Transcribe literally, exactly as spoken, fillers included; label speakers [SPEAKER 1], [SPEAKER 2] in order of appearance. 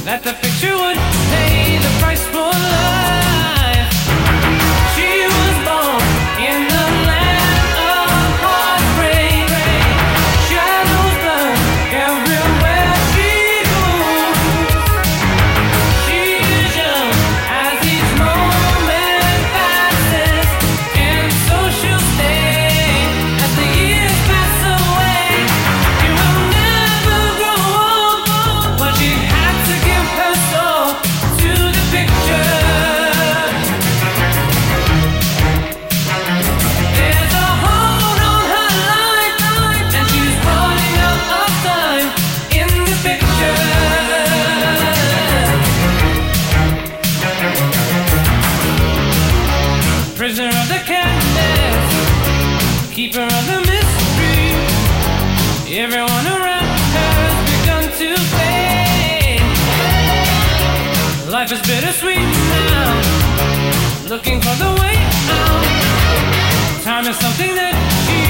[SPEAKER 1] that the picture would pay the price for life. She was born in the land of heartbreak. Shadows burn everywhere she goes. She is young as each moment passes, and so she'll stay as the years pass away. She will never grow old, but she had to give her soul to the picture. There's a hold on her life, and she's running out of time in the picture. Prisoner of the canvas, keeper of the mystery. Everyone around her has begun to fade. Life is bittersweet now, looking for the way out. Time is something that she